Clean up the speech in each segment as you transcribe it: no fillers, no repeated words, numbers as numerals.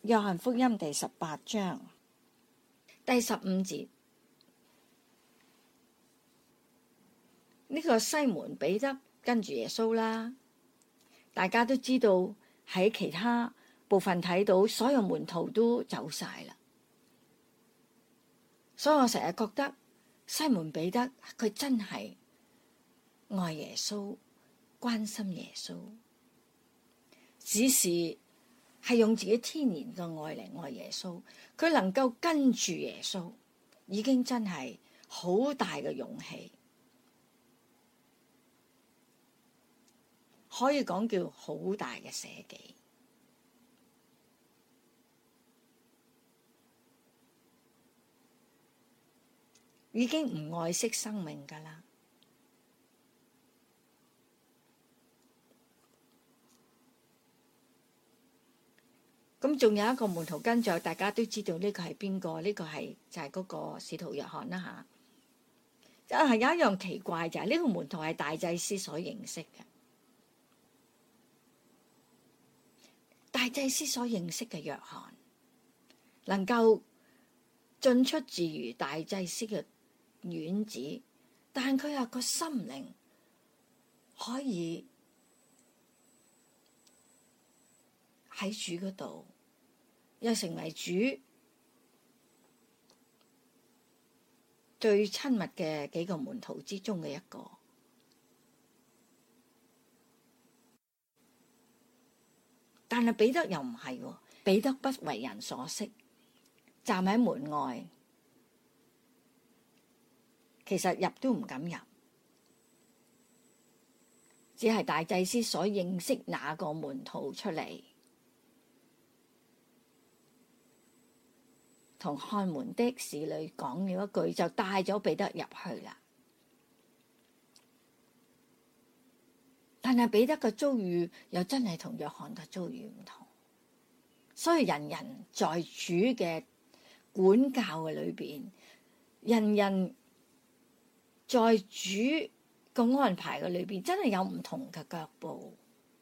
約翰福音第18章第15節，呢個西門彼得跟住耶穌啦。大家都知道喺其他部分睇到，所有門徒都走晒啦。所以我成日覺得西門彼得佢真係愛耶穌，關心耶穌，只是係用自己天然嘅愛嚟愛耶穌。佢能夠跟住耶穌，已經真係好大嘅勇氣，可以講叫好大嘅捨己。已經唔愛惜生命㗎啦。咁仲有一個門徒跟著，大家都知道呢個係邊個？呢個係就係嗰個使徒約翰啦嚇。就係有一樣奇怪，就係呢個門徒係大祭司所認識嘅。大祭司所認識嘅約翰，能夠進出自如大祭司嘅院子，但佢有個心靈可以喺主嗰度，又成為主最親密嘅幾個門徒之中嘅一個。但係彼得又唔係喎，彼得不為人所識，站喺門外，其實入都唔敢入，只係大祭司所認識那個門徒出嚟，同看門的侍女講了一句，就帶咗彼得入去啦。但係彼得嘅遭遇又真係同約翰嘅遭遇唔同，所以人人在主嘅管教嘅裏邊，人人在主嘅安排嘅裏邊，真係有唔同嘅腳步。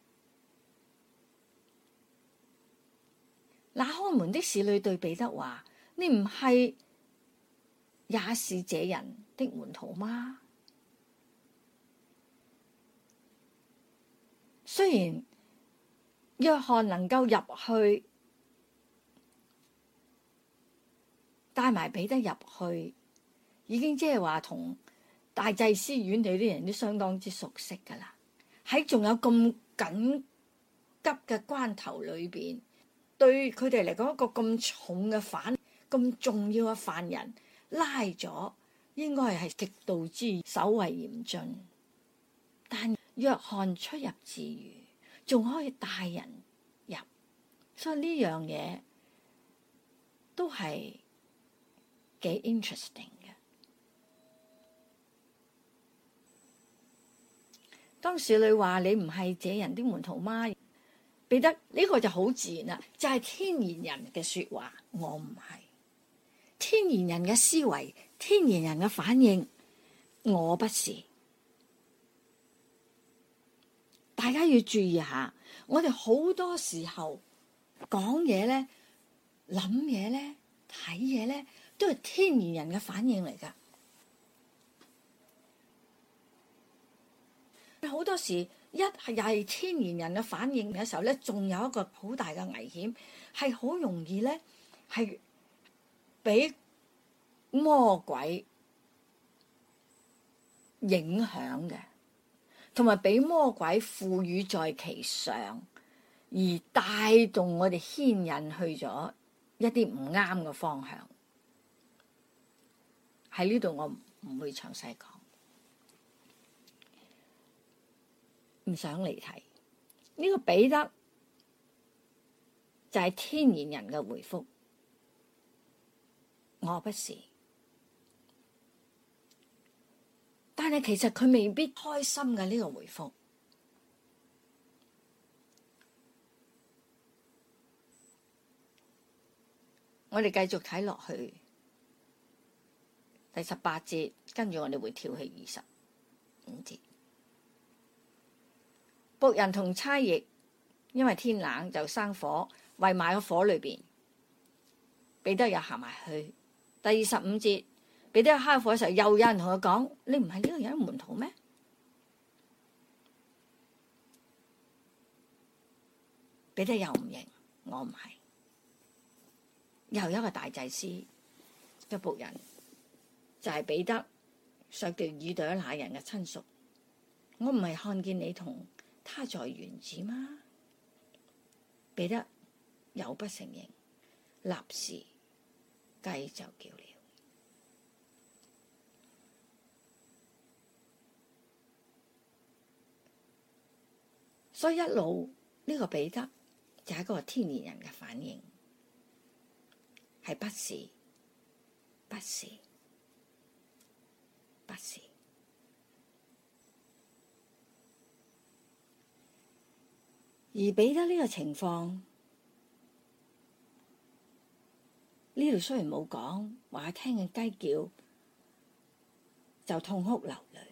那看門的侍女對彼得話：你唔係也是這人的門徒嗎？雖然約翰能夠入去帶埋彼得入去，已經即係話同大祭司院裏啲人都相當之熟悉㗎啦。喺仲有咁緊急嘅關頭裏邊，對佢哋嚟講一個咁重嘅咁重要嘅犯人拉咗，應該係極度之守為嚴峻。但約翰出入自如，仲可以帶人入，所以呢樣嘢都係幾 interesting 嘅。當侍女話你唔係這人的門徒嗎？彼得呢個就好自然啦，就係天然人嘅說話，我唔係。天然人嘅思維，天然人嘅反應，我不是。大家要注意下，我哋好多時候講嘢咧、諗嘢咧、睇嘢咧，都係天然人嘅反應嚟㗎。好多時又係天然人嘅反應嘅時候咧，仲有一個好大嘅危險，係好容易咧係俾魔鬼影響嘅。同埋俾魔鬼賦予在其上，而帶動我哋牽引去咗一啲唔啱嘅方向。喺呢度我唔會詳細講，唔想離題。呢個彼得就係天然人嘅回覆，我不是。但係其實佢未必開心嘅呢個回覆。我哋繼續睇落去第18節，跟住我哋會跳去25節。僕人同差役因為天冷就生火，圍埋喺火裏邊， 彼得又行埋去。第25節，彼得開火嘅時候，又有人同佢講：你唔係呢個人門徒咩？彼得又唔認，我唔係。又有一個大祭司嘅僕人，就係彼得削掉耳朵那人嘅親屬。我唔係看見你同他在園子嗎？彼得又不承認，立時雞就叫了。所以一路呢個彼得就係一個天然人嘅反應，係不是，不是，不是。而彼得呢個情況，呢度雖然冇講話聽見雞叫就痛哭流淚，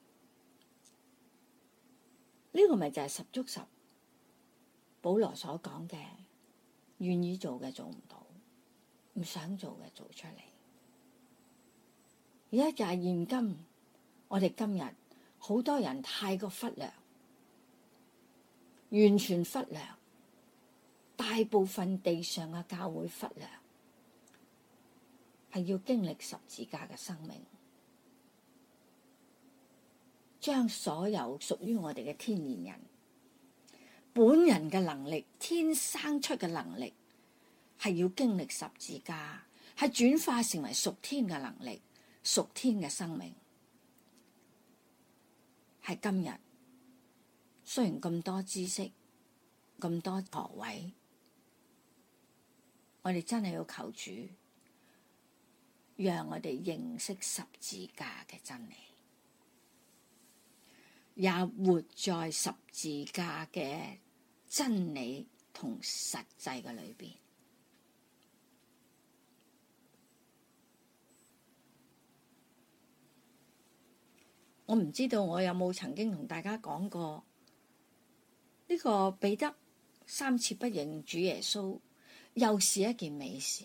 呢個咪就係十足十保羅所講嘅，願意做嘅做唔到，唔想做嘅做出嚟。而家就係現今，我哋今日好多人太過忽略，完全忽略，大部分地上嘅教會忽略，係要經歷十字架嘅生命，將所有屬於我哋嘅天然人本人嘅能力，天生出嘅能力，係要經歷十字架，係轉化成為屬天嘅能力，屬天嘅生命。係今日雖然咁多知識，咁多學位，我哋真係要求主，讓我哋認識十字架嘅真理，也活在十字架嘅真理同實際嘅裏邊。我唔知道我有冇曾經同大家講過呢個彼得3次不認主耶穌，又是一件美事，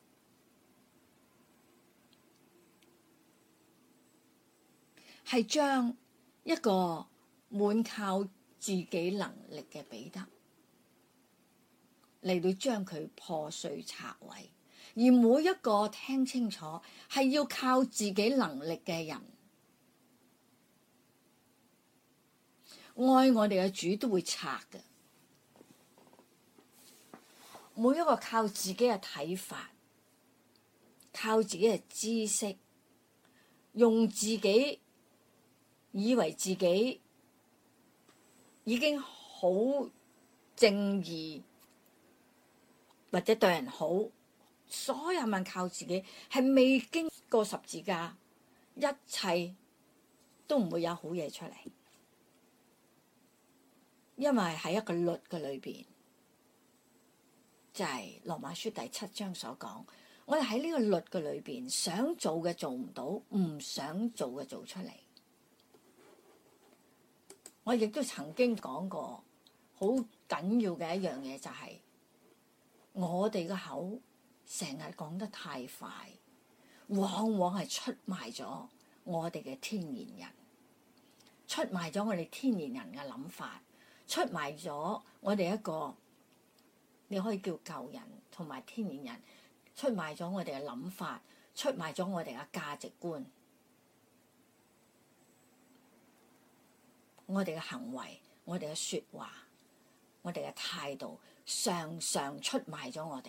係將一個滿靠自己能力嘅彼得嚟到將佢破碎拆毀，而每一個聽清楚係要靠自己能力嘅人，愛我哋嘅主都會拆嘅。每一個靠自己嘅睇法，靠自己嘅知識，用自己以為自己已經好正義或者對人好，所有人靠自己，係未經過十字架，一切都唔會有好嘢出嚟。因為喺一個律嘅裏邊，就係羅馬書第7章所講，我哋喺呢個律嘅裏邊，想做嘅做唔到，唔想做嘅做出嚟。我亦都曾經講過，好緊要嘅一樣嘢就係，我哋嘅口成日講得太快，往往係出賣咗我哋嘅天然人，出賣咗我哋天然人嘅諗法，出賣咗我哋一個，你可以叫舊人同埋天然人，出賣咗我哋嘅諗法，出賣咗我哋嘅價值觀，我哋嘅行為，我哋嘅說話，我哋嘅態度，常常出賣咗我哋。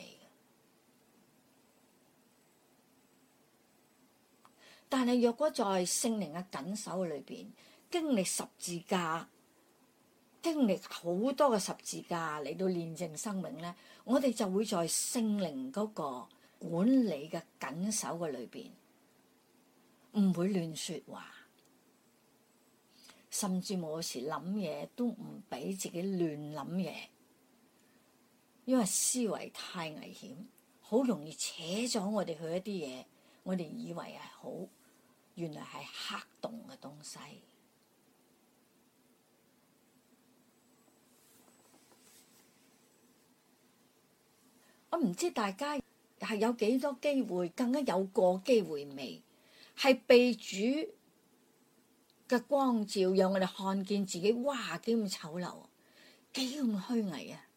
但係若果在聖靈嘅緊守裏邊，經歷十字架，經歷好多嘅十字架嚟到煉淨生命咧，我哋就會在聖靈嗰個管理嘅緊守嘅裏邊，唔會亂說話，甚至冇時諗嘢都唔俾自己亂諗嘢，因為思維太危險，好容易扯咗我哋去一啲嘢，我哋以為係好，原來係黑洞嘅東西。我唔知大家係有幾多機會，更加有過機會未？係被主嘅光照，讓我哋看見自己，哇，幾咁醜陋，幾咁虛偽啊！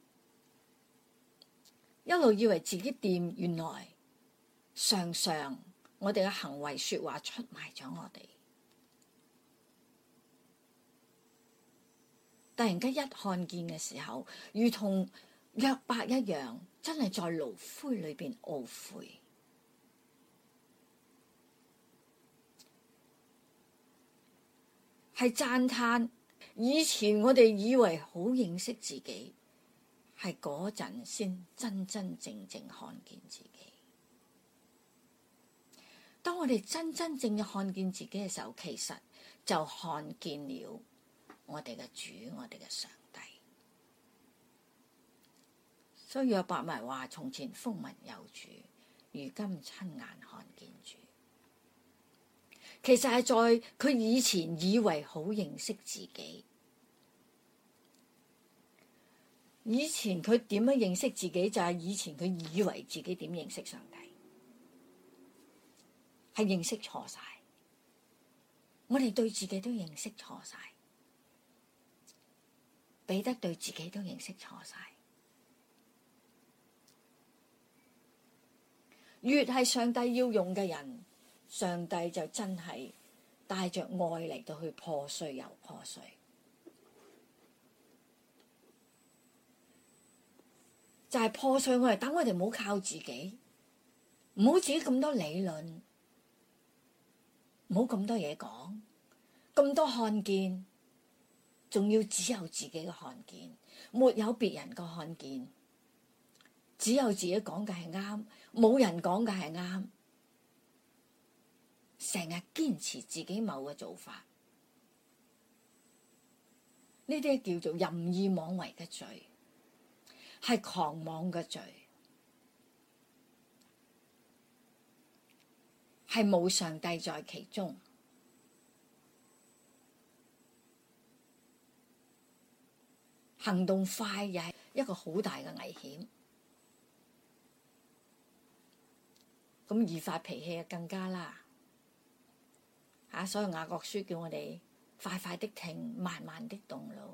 一路以為自己掂，原來常常我哋嘅行為說話出賣咗我哋。突然間一看見嘅時候，如同約伯一樣，真係在爐灰裏邊懊悔。係讚嘆，以前我哋以為好認識自己，係嗰陣先真真正正看見自己。當我哋真真正正看見自己嘅時候，其實就看見了我哋嘅主，我哋嘅上帝。所以約伯咪話：從前風聞有主，如今親眼看見主。其實係在佢以前以為好認識自己，以前佢點樣認識自己，就係以前佢以為自己點認識上帝，係認識錯晒。我哋對自己都認識錯晒，彼得對自己都認識錯晒。越係上帝要用嘅人，上帝就真係帶着愛嚟到去破碎又破碎，就係破碎我哋，等我哋唔好靠自己，唔好自己咁多理論，唔好咁多嘢講，咁多看見，仲要只有自己嘅看見，沒有別人嘅看見，只有自己講嘅係啱，冇人講嘅係啱。成日堅持自己某個做法，呢啲叫做任意妄為嘅罪，係狂妄嘅罪，係冇上帝在其中，行動快又係一個好大嘅危險。咁易發脾氣啊，更加啦。所以雅各書叫我哋快快的聽，慢慢的動腦，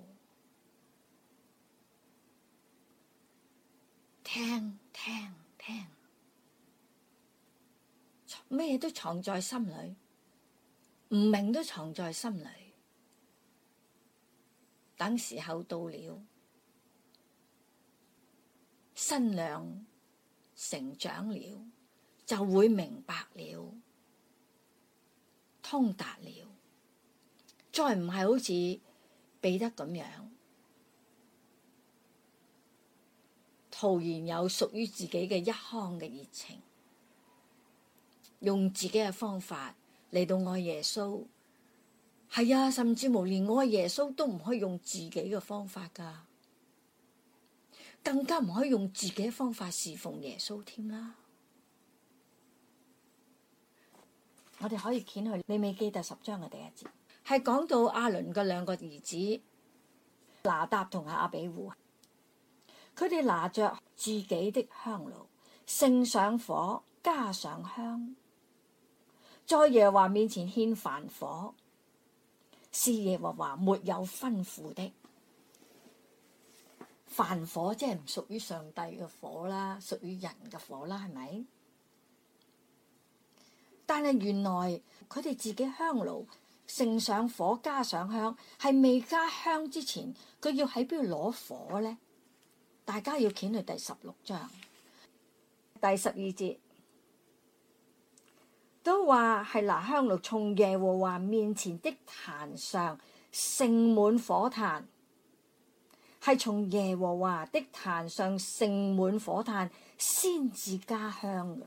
聽聽聽，咩都藏在心裏，唔明都藏在心裏。等時候到了，身量成長了，就會明白了。通達了，再唔係好似彼得咁樣，徒然有屬於自己嘅一腔嘅熱情，用自己嘅方法嚟到愛耶穌。係啊，甚至乎連愛耶穌都唔可以用自己嘅方法噶，更加唔可以用自己嘅方法侍奉耶穌添啦。我哋可以掀去利未記第10章嘅第1節，係講到亞倫嘅兩個兒子拿答同亞比戶，佢哋拿着自己的香爐，盛上火，加上香，在耶和華面前獻燔火，是耶和華沒有吩咐的。燔火即係唔屬於上帝嘅火啦，屬於人嘅火啦，係咪？但係原來佢哋自己香爐盛上火，加上香，係未加香之前，佢要喺邊度攞火呢？大家要掀去第16章第12節，都話係拿香爐從耶和華面前的壇上盛滿火炭，係從耶和華的壇上盛滿火炭先至加香嘅。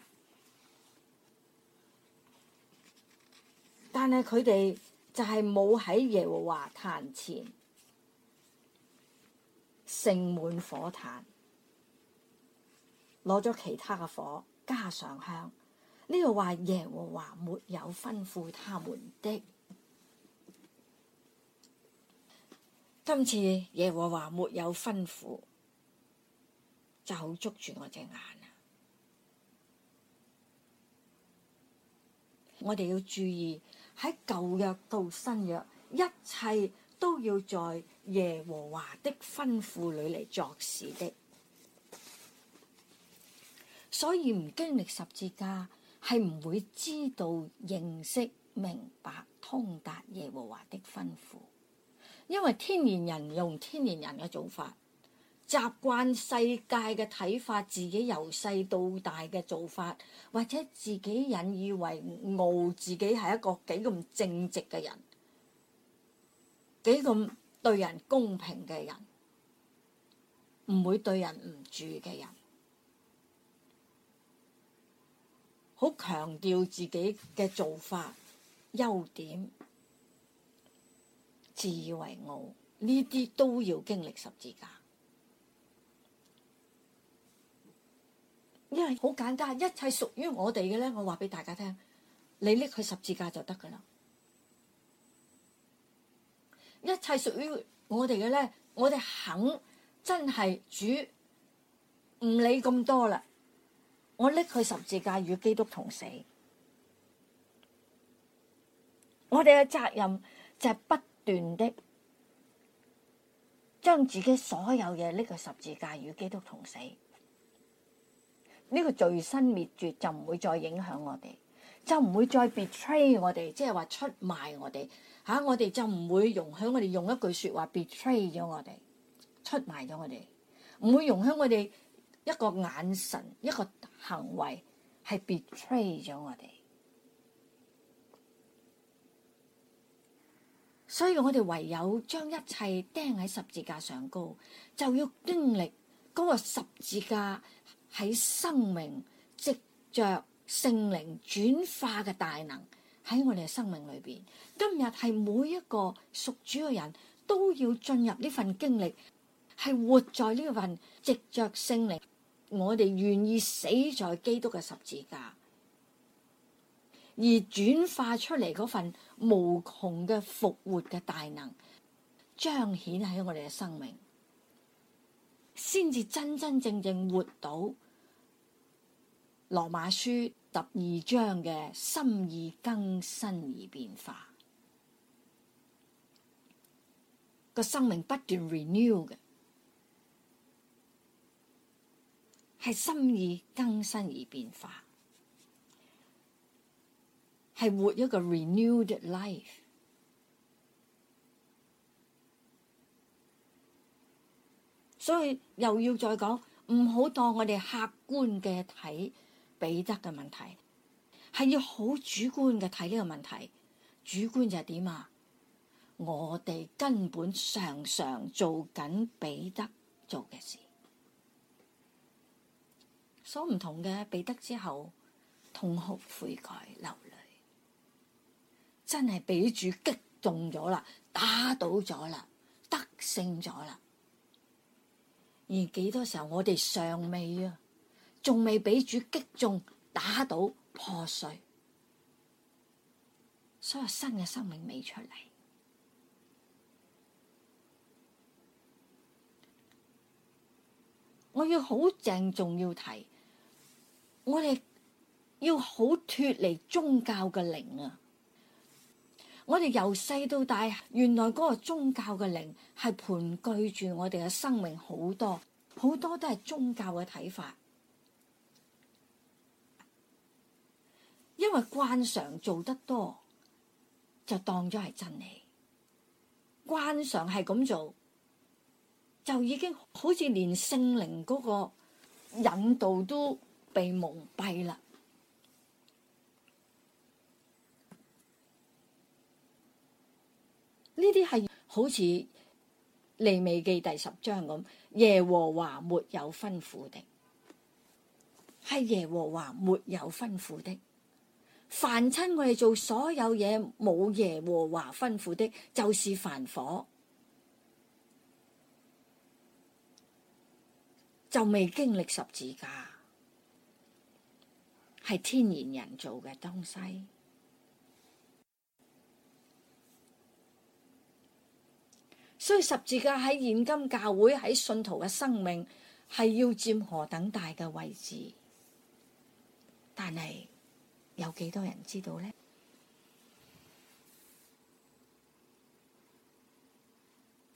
但係佢哋就係冇喺耶和華壇前盛滿火炭，攞咗其他嘅火加上香。呢度話耶和華沒有吩咐他們的。今次耶和華沒有吩咐，就好捉住我隻眼啊！ 我哋要注意喺舊約到新約，一切都要在耶和華的吩咐裏嚟作事的。所以唔經歷十字架係唔會知道、認識、明白、通達耶和華的吩咐，因為天然人用天然人嘅做法，習慣世界嘅睇法，自己由細到大嘅做法，或者自己引以為傲，自己係一個幾咁正直嘅人，幾咁對人公平嘅人，唔會對人唔住嘅人，好強調自己嘅做法優點，自以為傲，呢啲都要經歷十字架。因為好簡單，一切屬於我哋嘅咧，我話俾大家聽，你拎去十字架就得噶啦。一切屬於我哋嘅咧，我哋肯真係主唔理咁多啦，我拎去十字架與基督同死。我哋嘅責任就係不斷的將自己所有嘢拎去十字架與基督同死。呢個罪身滅絕就唔會再影響我哋，就唔會再 betray 我哋，即係話出賣我哋嚇，我哋就唔會容許我哋用一句説話 betray 咗我哋，出賣咗我哋，唔會容許我哋一個眼神、一個行為係 betray 咗我哋。所以我哋唯有將一切釘喺十字架上高，就要經歷嗰個十字架喺生命藉着聖靈轉化嘅大能喺我哋嘅生命裏邊。今日係每一個屬主嘅人都要進入呢份經歷，係活在呢份藉着聖靈，我哋願意死在基督嘅十字架，而轉化出嚟嗰份無窮嘅復活嘅大能彰顯喺我哋嘅生命，先至真真正正活到羅馬書12章嘅心意更新而變化，個生命不斷 renew 嘅，係心意更新而變化，係活一個 renewed life。所以又要再講，唔好當我哋客觀嘅睇彼得嘅問題，係要好主觀嘅睇呢個問題。主觀就係點啊？我哋根本常常做緊彼得做嘅事，所唔同嘅彼得之後痛哭悔改流淚，真係俾主擊中咗啦，打倒咗啦，得勝咗啦。而幾多時候我哋尚未啊，仲未俾主擊中、打倒、破碎，所有新嘅生命未出嚟。我要好鄭重要提，我哋要好脫離宗教嘅靈啊！我哋由細到大，原來嗰個宗教嘅靈係盤踞住我哋嘅生命，好多好多都係宗教嘅睇法，因為慣常做得多，就當咗係真理。慣常係咁做，就已經好似連聖靈嗰個引導都被蒙蔽啦。呢啲係好似利未記第10章咁，耶和華沒有吩咐的，係耶和華沒有吩咐的。凡親我哋做所有嘢冇耶和華吩咐的，就是凡火，就未經歷十字架，係天然人做嘅東西。所以十字架喺現今教會喺信徒嘅生命係要佔何等大嘅位置，但係有幾多人知道呢？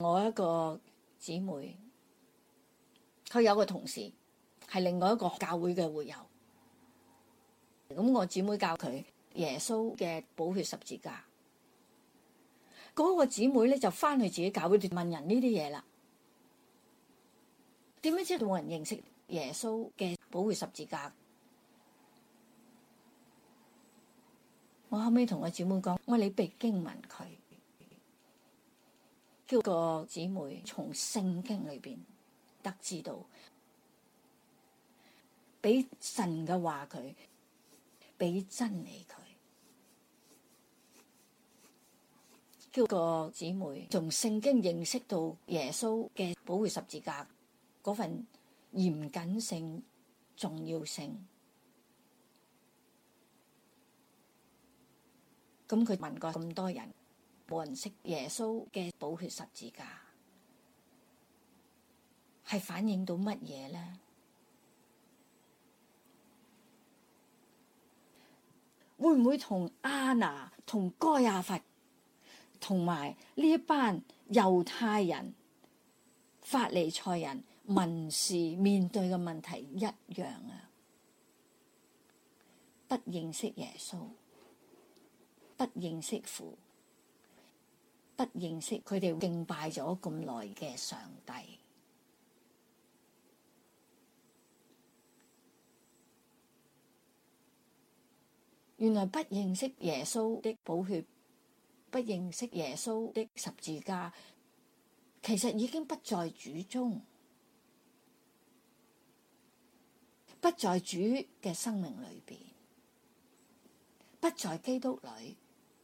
我一個姊妹，佢有個同事係另外一個教會嘅會友，咁我姊妹教佢耶穌嘅寶血十字架。嗰個姊妹咧就翻去自己教會問人呢啲嘢啦。點樣知道冇人認識耶穌嘅寶血十字架？我後尾同我姊妹講，我你背經文佢，叫個姊妹從聖經裏邊得知到，俾神嘅話佢，俾真理佢。叫個姊妹從聖經認識到耶穌嘅寶血十字架嗰份嚴謹性、重要性。咁佢問過咁多人，冇人識耶穌嘅寶血十字架，係反映到乜嘢呢？會唔會同亞拿、同該亞法同埋呢一班猶太人、法利賽人、文士面對嘅問題一樣啊？不認識耶穌，不認識父，不認識佢哋敬拜咗咁耐嘅上帝。原來不認識耶穌的寶血，不認識耶穌的十字架，其實已經不在主中，不在主嘅生命裏邊，不在基督裏。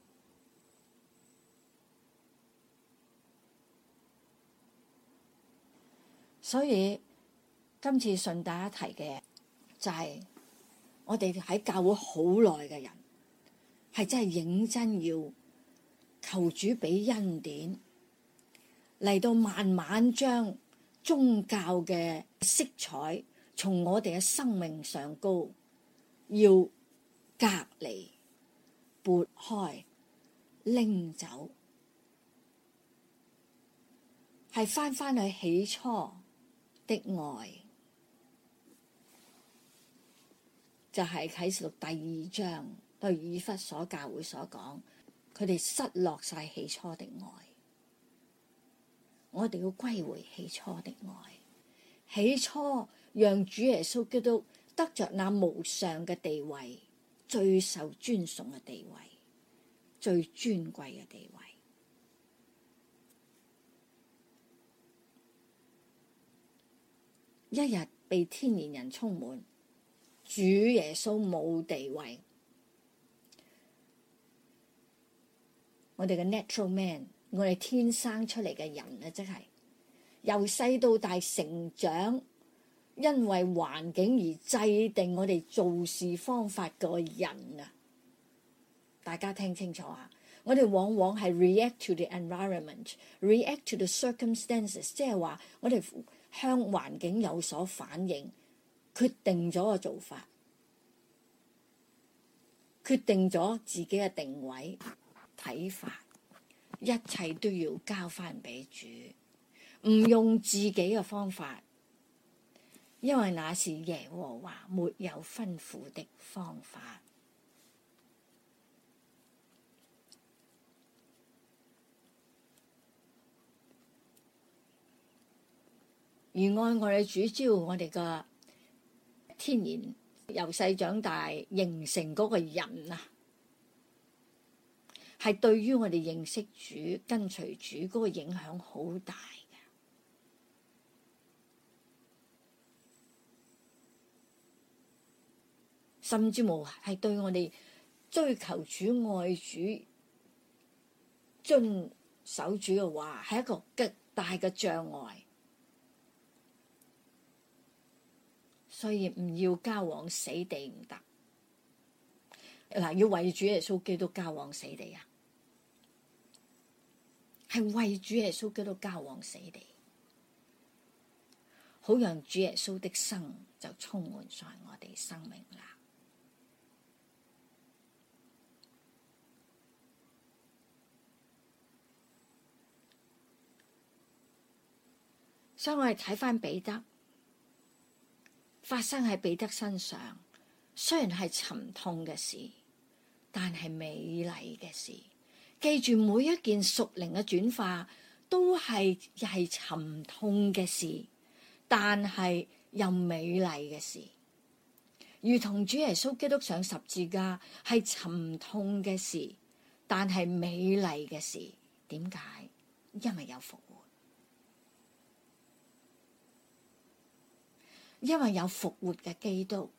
所以今次順帶一提嘅就係我哋喺教會好耐嘅人，係真係認真要求主俾恩典，嚟到慢慢將宗教嘅色彩從我哋嘅生命上高要隔離、撥開、拎走，係返去起初的愛，就係啟示錄第2章對以弗所教會所講，佢哋失落晒起初的愛。我哋要歸回起初的愛，起初讓主耶穌基督得着那無上嘅地位，最受尊崇嘅地位，最尊貴嘅地位。一日被天然人充滿，主耶穌冇地位，我哋嘅 natural man， 我哋天生出嚟嘅人啊，即係由細到大成長，因為環境而制定我哋做事方法嘅人啊，大家聽清楚啊！我哋往往係 react to the environment，react to the circumstances， 即係話我哋向環境有所反應，決定咗個做法，決定咗自己嘅定位、睇法，一切都要交翻俾主，唔用自己嘅方法，因為那是耶和華沒有吩咐的方法。而按我哋主招，我哋嘅天然由細長大形成嗰個人啊，係對於我哋認識主、跟隨主嗰個影響好大嘅。甚至乎係對我哋追求主、愛主、遵守主嘅話，係一個極大嘅障礙。所以唔要交往死地唔得，嗱，要為主耶穌基督交往死地啊，係為主耶穌基督交往死地，好讓主耶穌的生就充滿在我哋生命啦。 所以我哋睇返彼得發生喺彼得身上，雖然係沉痛嘅事，但係美麗嘅事。記住每一件屬靈嘅轉化都係沉痛嘅事，但係又美麗嘅事。如同主耶穌基督上十字架係沉痛嘅事，但係美麗嘅事。點解？因為有復活，因為有復活嘅基督。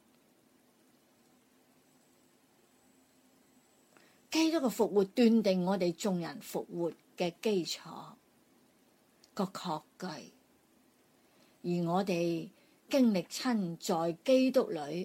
基督嘅復活斷定我哋眾人復活嘅基礎個確據，而我哋經歷親在基督裏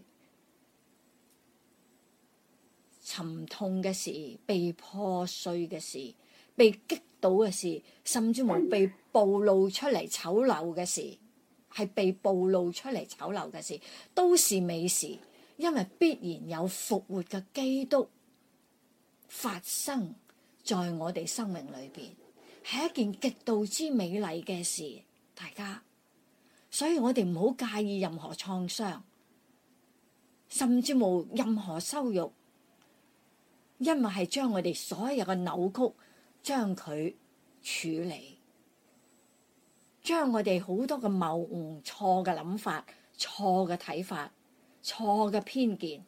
沉痛嘅事、被破碎嘅事、被擊倒嘅事，甚至乎被暴露出嚟醜陋嘅事，係被暴露出嚟醜陋嘅事，都是美事，因為必然有復活嘅基督發生在我哋生命裏邊，係一件極度之美麗嘅事，大家。所以我哋唔好介意任何創傷，甚至冇任何羞辱，因為係將我哋所有嘅扭曲，將佢處理，將我哋好多嘅謬誤、錯嘅諗法、錯嘅睇法、錯嘅偏見，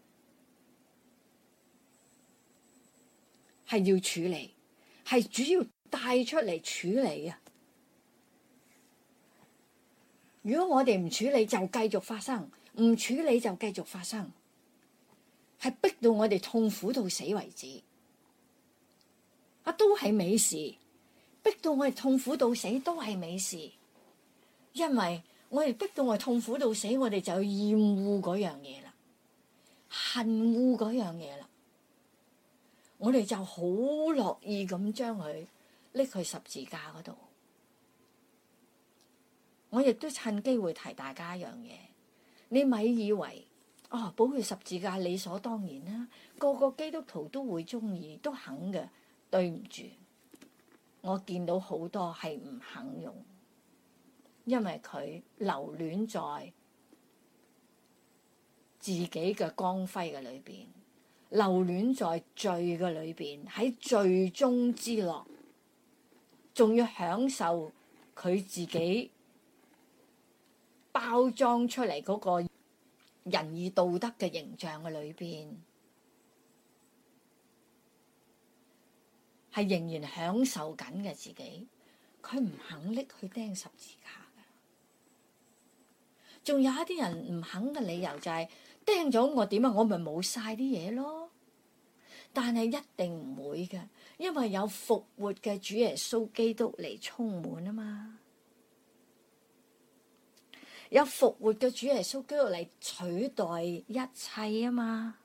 係要處理，係主要帶出嚟處理啊！如果我哋唔處理，就繼續發生；唔處理就繼續發生，係逼到我哋痛苦到死為止。都係美事，逼到我哋痛苦到死都係美事，因為我哋逼到我哋痛苦到死，我哋就要厭惡嗰樣嘢啦，恨惡嗰樣嘢啦，我哋就好樂意咁將佢拎去十字架嗰度。我亦都趁機會提大家一樣嘢，你咪以為寶血十字架理所當然啦，個個基督徒都會中意，都肯嘅。對唔住，我見到好多係唔肯用，因為佢留戀在自己嘅光輝嘅裏邊，留戀在罪嘅裏邊，喺罪中之樂，仲要享受佢自己包裝出嚟嗰個仁義道德嘅形象嘅裏邊，係仍然享受緊嘅自己，佢唔肯拎去釘十字架嘅。仲有一啲人唔肯嘅理由就係釘咗我點啊？我咪冇晒啲嘢咯。但係一定唔會嘅，因為有復活嘅主耶穌基督嚟充滿啊嘛，有復活嘅主耶穌基督嚟取代一切啊嘛。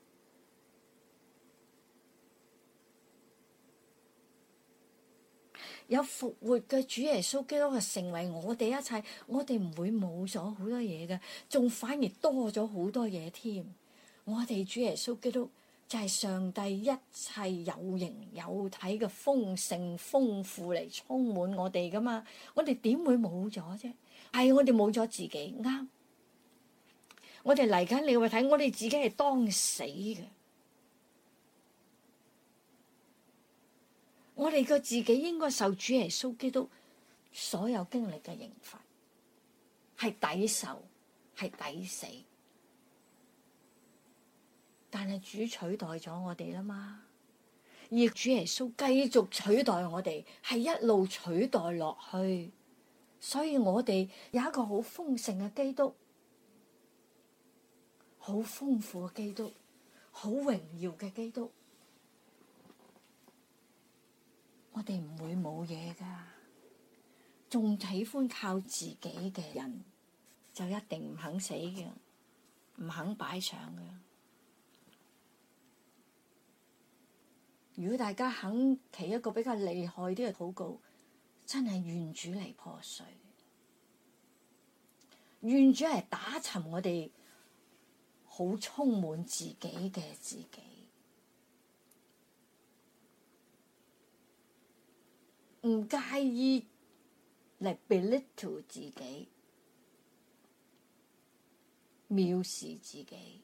有復活嘅主耶穌基督係成為我哋一切，我哋唔會冇咗好多嘢嘅，仲反而多咗好多嘢添。我哋主耶穌基督就係上帝一切有形有體嘅豐盛豐富嚟充滿我哋噶嘛，我哋點會冇咗啫？係我哋冇咗自己，啱。我哋嚟緊你會睇，我哋自己係當死嘅。我哋個自己應該受主耶穌基督所有經歷嘅刑罰，係抵受，係抵死。但係主取代咗我哋啦嘛，而主耶穌繼續取代我哋，係一路取代落去。所以我哋有一個好豐盛嘅基督，好豐富嘅基督，好榮耀嘅基督。我哋唔會冇嘢㗎，仲喜歡靠自己嘅人就一定唔肯死嘅，唔肯擺上嘅。如果大家肯企一個比較厲害啲嘅禱告，真係願主嚟破碎，願主嚟打沉我哋好充滿自己嘅自己。唔介意嚟 belittle 自己，藐視自己。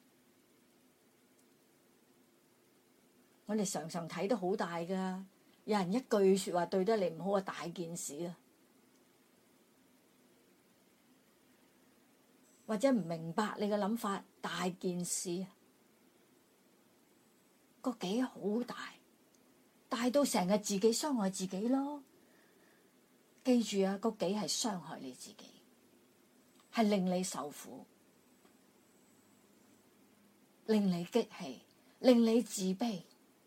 我哋常常睇得好大㗎，有人一句説話對得你唔好啊，大件事啊！或者唔明白你嘅諗法，大件事啊！個己好大，大到成日自己傷害自己咯。記住啊，個己係傷害你自己，係令你受苦，令你激氣，令你自卑。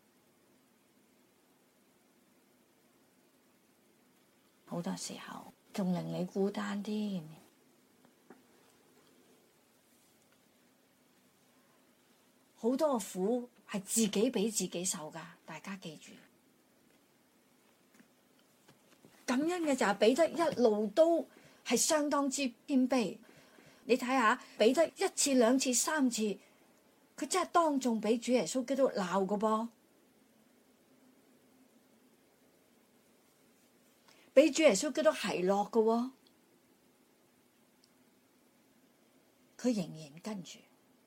好多時候仲令你孤單添。好多個苦係自己俾自己受㗎，大家記住。感恩嘅就係彼得一路都係相當之謙卑。你睇下，彼得一次、兩次、三次，佢真係當眾俾主耶穌基督鬧㗎噃。俾主耶穌基督奚落嘅喎，佢仍然跟住。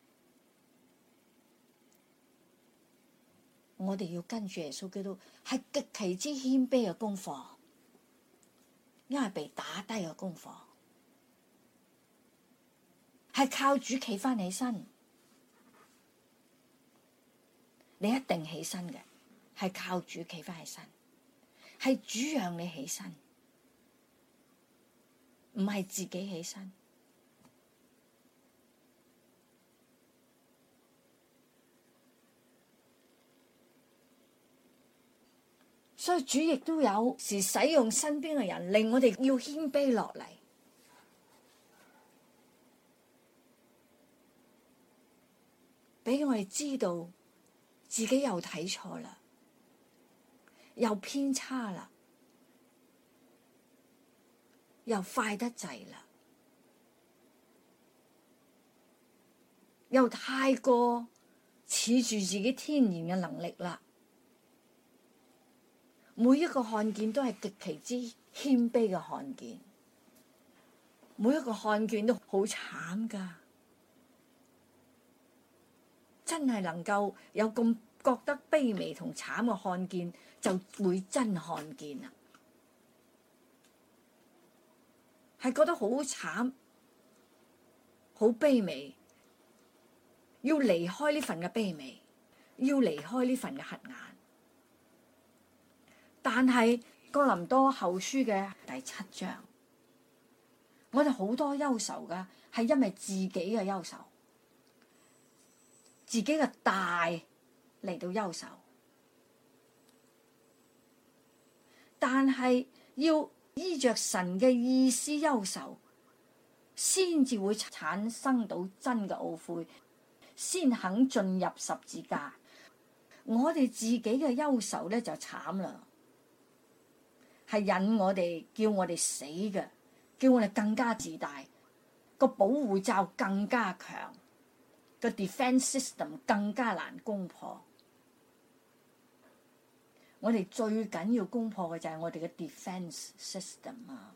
我哋要跟住耶穌基督，係極其之謙卑嘅功課，因為被打低嘅功課，係靠主企返起身。你一定起身嘅，係靠主企返起身，係主讓你起身。唔係自己起身，所以主亦都有時使用身邊嘅人，令我哋要謙卑落嚟，俾我哋知道自己又睇錯啦，又偏差啦，又快得滯啦，又太過恃住自己天然嘅能力啦。每一個看見都係極其之謙卑嘅看見，每一個看見都好慘㗎，真係能夠有咁覺得卑微同慘嘅看見，就會真看見啦。係覺得好慘、好卑微，要離開呢份嘅卑微，要離開呢份嘅黑眼。但係哥林多後書嘅第7章，我哋好多憂愁㗎，係因為自己嘅憂愁，自己嘅大嚟到憂愁，但係要依着神嘅意思憂愁，先至會產生到真嘅懊悔，先肯進入十字架。我哋自己嘅憂愁咧就慘啦，係引我哋叫我哋死嘅，叫我哋更加自大，個保護罩更加強，個 defense system 更加難攻破。我哋最緊要攻破嘅就係我哋嘅 defense system 啊！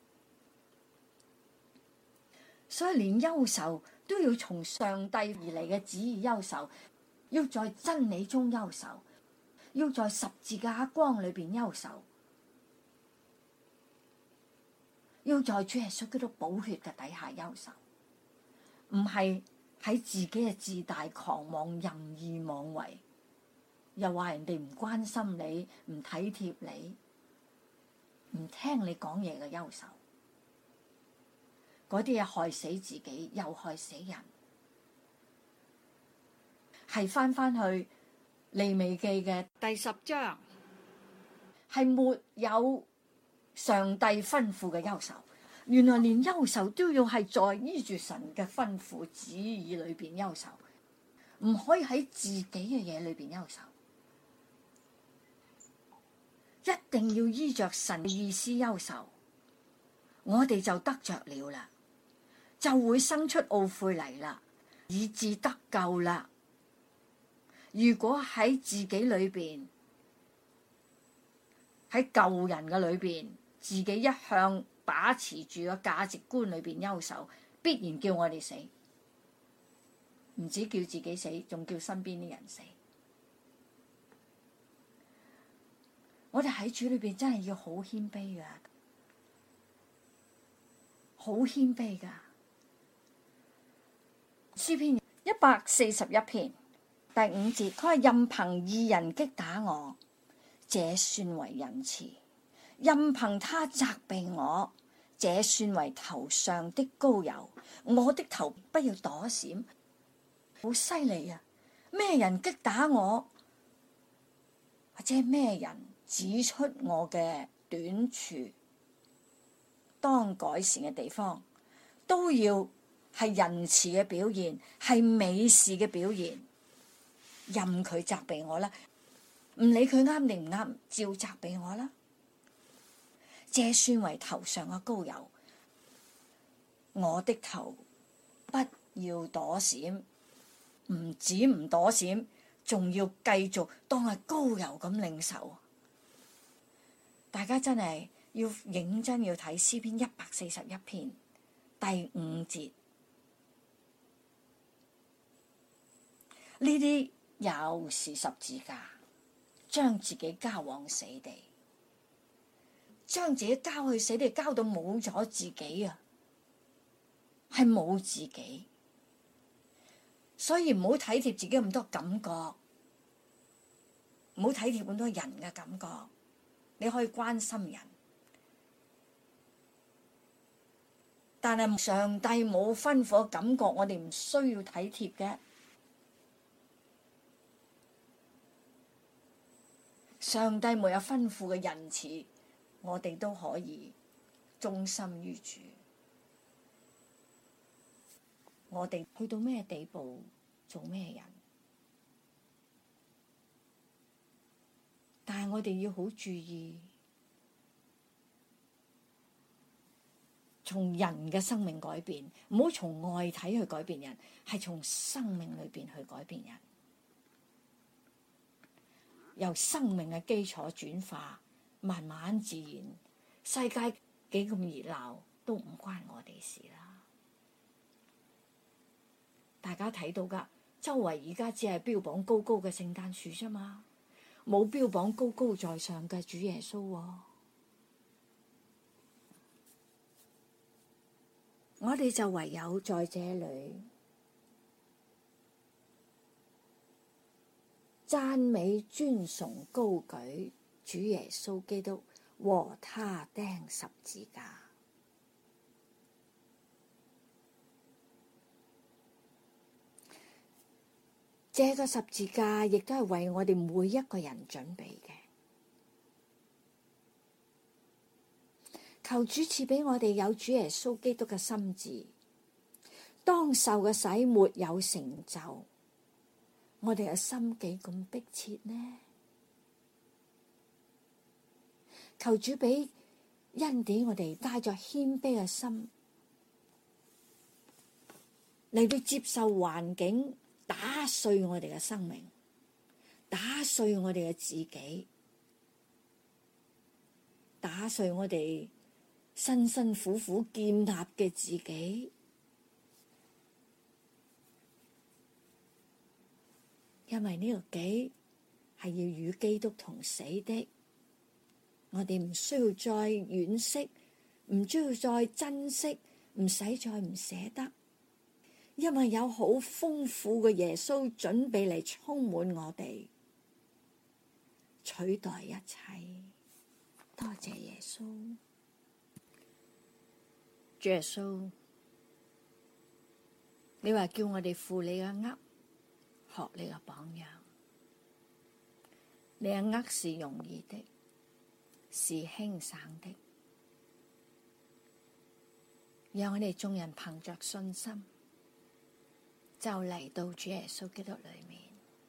所以連憂愁都要從上帝而嚟嘅旨意憂愁，要在真理中憂愁，要在十字架光裏邊憂愁，要在主耶穌基督寶血嘅底下憂愁，唔係喺自己嘅自大狂妄任意妄為。又話人哋唔關心你，唔體貼你，唔聽你講嘢嘅憂愁，嗰啲嘢害死自己，又害死人。係翻去利未記嘅第10章，係沒有上帝吩咐嘅憂愁。原來連憂愁都要係在依住神嘅吩咐旨意裏邊憂愁，唔可以喺自己嘅嘢裏邊憂愁。一定要依着神嘅意思憂愁，我哋就得着了啦，就會生出懊悔嚟啦，以致得救啦。如果喺自己裏邊，喺舊人嘅裏邊自己一向把持住個價值觀裏邊優秀，必然叫我哋死。唔止叫自己死，仲叫身邊啲人死。我哋喺主裏邊真係要好謙卑噶，好謙卑噶。詩篇141篇第5節，佢話任憑義人擊打我，這算為仁慈；任憑他責備我，這算為頭上的膏油。我的頭不要躲閃。好犀利啊！咩人擊打我，或者咩人指出我嘅短處、當改善嘅地方，都要係仁慈嘅表現，係美事嘅表現。任佢責備我啦，唔理佢啱定唔啱，照責備我啦。這算為頭上嘅膏油，我的頭不要躲閃。唔止唔躲閃，仲要繼續當係膏油咁領受。大家真係要認真要睇詩篇141篇第5節，呢啲又是十字架，將自己交往死地，將自己交去死地，交到冇咗自己啊，係冇自己。所以唔好體貼自己咁多感覺，唔好體貼咁多人嘅感覺。你可以關心人，但係上帝冇吩咐嘅感覺，我哋唔需要體貼嘅。上帝沒有吩咐嘅仁慈，我哋都可以忠心於主。我哋去到咩地步，做咩人？但係我哋要好注意，從人嘅生命改變，唔好從外體去改變人，係從生命裏邊去改變人，由生命嘅基礎轉化，慢慢自然。世界幾咁熱鬧，都唔關我哋事啦。大家睇到㗎，周圍而家只係標榜高高嘅聖誕樹啫嘛，冇標榜高高在上嘅主耶穌喎。我哋就唯有在這裡讚美、尊崇、高舉主耶穌基督和他釘十字架。這個十字架亦都係為我哋每一個人準備嘅。求主賜俾我哋有主耶穌基督嘅心志。當受嘅洗沒有成就，我哋嘅心幾咁迫切呢？求主俾恩典我哋帶着謙卑嘅心嚟到接受環境打碎我哋嘅生命，打碎我哋嘅自己，打碎我哋辛辛苦苦建立嘅自己。因為呢個己係要與基督同死的，我哋唔需要再惋惜，唔需要再珍惜，唔使再唔捨得。因為有好豐富嘅耶穌準備嚟充滿我哋，取代一切。多謝耶穌，主耶穌，你話叫我哋負你嘅軛，學你嘅榜樣。你嘅軛是容易的，是輕省的。讓我哋眾人憑着信心，就嚟到主耶穌基督裏面，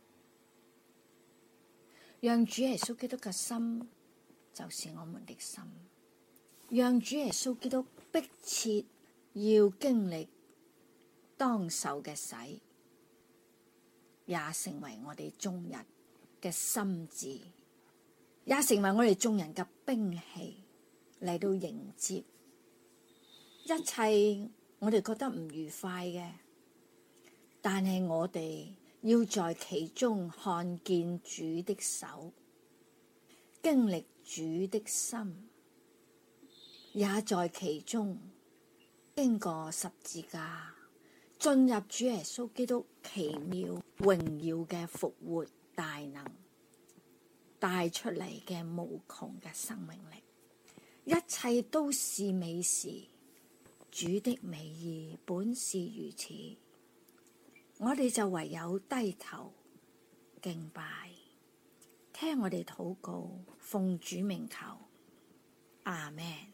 讓主耶穌基督嘅心就是我們的心，讓主耶穌基督迫切要經歷當受嘅洗，也成為我哋眾人嘅心志，也成為我哋眾人嘅兵器。 嚟到迎接一切我哋覺得唔愉快嘅，但係我哋要在其中看見主的手，經歷主的心，也在其中經過十字架，進入主耶穌基督奇妙榮耀嘅復活大能帶出嚟嘅無窮嘅生命力，一切都是美事。主的美意本是如此，我哋就唯有低頭敬拜，聽我哋禱告，奉主名求，阿們。